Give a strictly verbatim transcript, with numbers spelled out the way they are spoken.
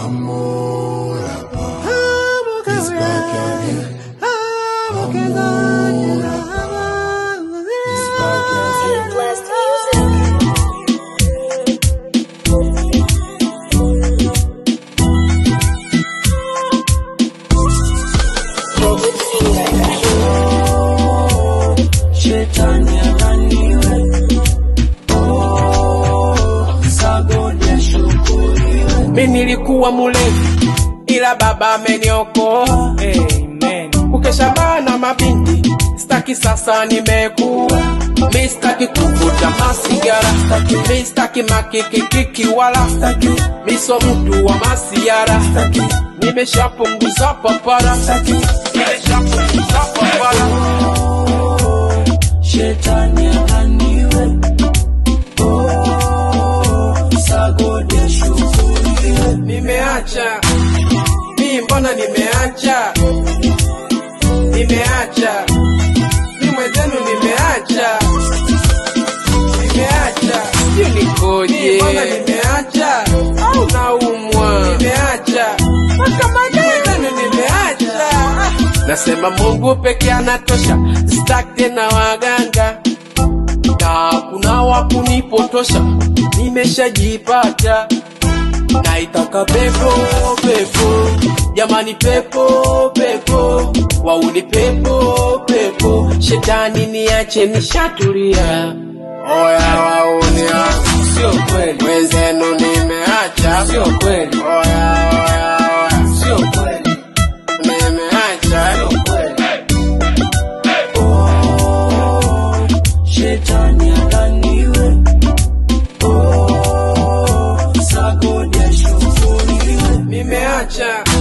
Amoraba is back again. Amoraba is back again. Blessed Shetani ananiwe, oh, sagode shukuriwe. Mimi nilikuwa mulevi ila baba ameniokoa, amen. Ukeshabana mabinti staki sasa nimekuwa, mimi staki kuvuta masigara, staki mimi staki makikikiki wala staki miso mtu wa masiara, staki nimeshapunguza papara, staki nimeshapunguza papara. Shetani ananiwe, oh, sagode shukuriwe. Nimeacha, mimi mbona nimeacha, nimeacha, mimi mwenzenu nimeacha, nimeacha, sio nikoje, mbona nimeacha, au naumwa, nimeacha, kama mwenzenu nimeacha. Nasema Mungu peke anatosha, sitaki tena waganga, na kuna wakunipotosha, nimeshajipata. Naitaka pepo, pepo, jamani pepo, pepo, wauni pepo, pepo, shetani niache nishatulia. Oya wauni sio kweli, wenzenu nimeacha, sio kweli. Oya oya oya, sio kweli, nimeacha, sio kweli. Oh, shetani ananiwe, oh, sagode shukuriwe. Nimeacha,